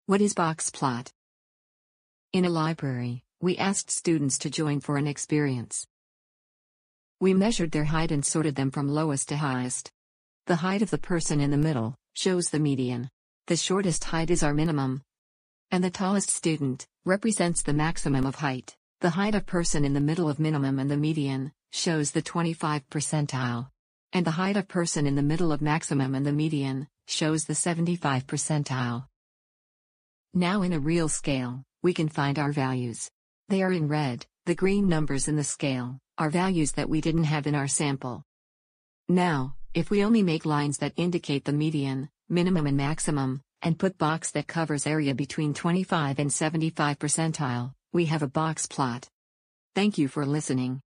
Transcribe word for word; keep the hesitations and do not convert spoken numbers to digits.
What is box plot? In a library, we asked students to join for an experience. We measured their height and sorted them from lowest to highest. The height of the person in the middle shows the median. The shortest height is our minimum. And the tallest student represents the maximum of height. The height of person in the middle of minimum and the median shows the twenty-five percentile. And the height of person in the middle of maximum and the median shows the seventy-five percentile. Now in a real scale, we can find our values. They are in red. The green numbers in the scale are values that we didn't have in our sample. Now, if we only make lines that indicate the median, minimum and maximum, and put box that covers area between twenty-five and seventy-five percentile, we have a box plot. Thank you for listening.